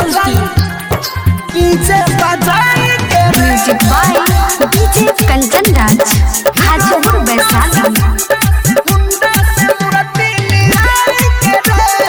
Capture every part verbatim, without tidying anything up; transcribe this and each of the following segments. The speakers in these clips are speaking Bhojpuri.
डीजे बजाई के music by DJ Kanchan Raj Hajipur Vaishali. मुंडा से मूर्ति निहारी के रे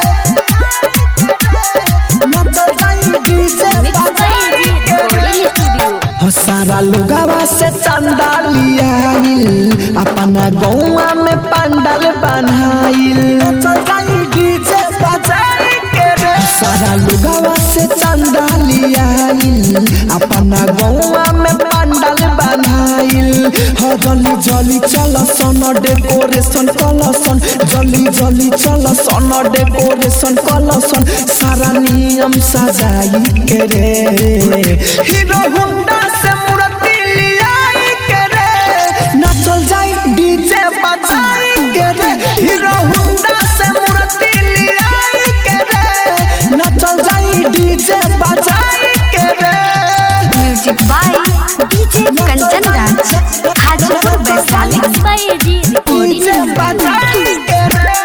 नचल जाई डीजे बजाई के रे। सारा लोगवा से चंदा लियाइल अपना गौवा में पंडाल बनाइल नचल जाई डीजे बजाई के रे। सारा लोगवा से चंदा लियाइल अपना गौवा में पंडाल बनाइल। हो जल्दी जल्दी चल सन डेकोरेशन कलसन जल्दी जल्दी चल सन डेकोरेशन कलसन सारा नियम सजाई के रे। हीरो होंडा से मूर्ति लियाई के रे नचल जाई डीजे बजाई के रे। हीरो होंडा से मूर्ति लियाई के रे नचल जाई डीजे बजाई के रे। Music by DJ Kanchan Raj Hajipur Vaishali. DJ बजाई के रे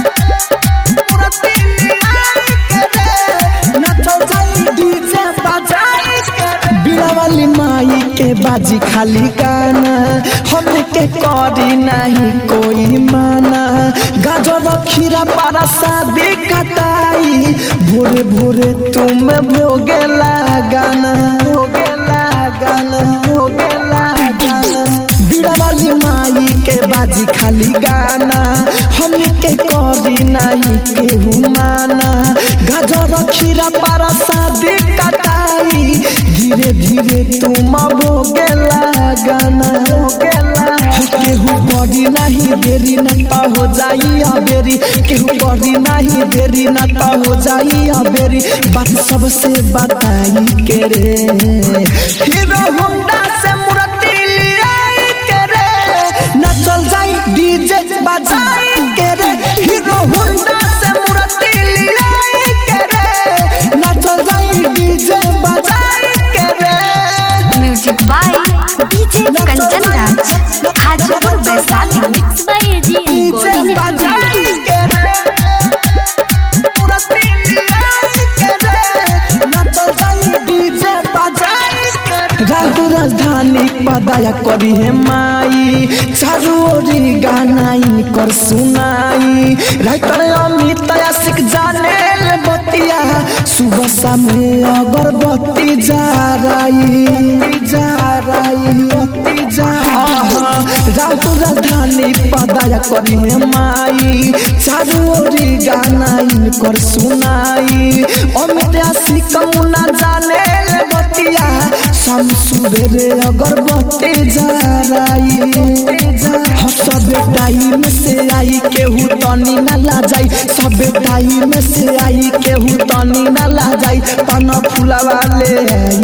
मूर्ति लियाई के रे नचल जाई डीजे बजाई के रे। बिलावली माई के बाजी खाली गाना हमके करी नहीं कोई माना। गाजर खीरा पारा शादी कटाई भोरे भोरे तुम भोगे लगाना भोगे लगाना भोगे लगाना। बिलावली माई के बाजी खाली गाना हमके करी नहीं केहू माना। गाजर खीरा पारा शादी कटाई धीरे धीरे तुम भोगे लगाना भोगे केहू करी नहीं देरी न हो जाई अबेरी केहू करी नहीं देरी न हो जाई अबेरी बात सबसे बताई के रे। हीरो होंडा से मूर्ति लियाई के रे नचल जाई डीजे बजाई के रे। हीरो होंडा से मूर्ति लियाई के रे नचल जाई डीजे बजाई के रे। Music by DJ Kanchan Raj Hajipur Vaishali. DJ बजाई के रे मूर्ति लियाई के रे नचल जाई डीजे बजाई के रे। राजू राजधानी पदाया करी है माई चारू ओरी गाना इनकर सुनाई। राइटर अमित आशिक जाने ले बतिया सुबह शाम अगरबत्ती जा रही जा रही जा। राजू राजधानी पदाया करी है माई चारू ओरी गाना इनकर सुनाई। अमित आशिक मुन्ना जाने ले बतिया शाम सुबेरे अगरबत्ती जा रही सब टाइम से आई केहू तनी न ला जाई सब टाइम से आई केहू तनी न ला जाई पन फुलवा ले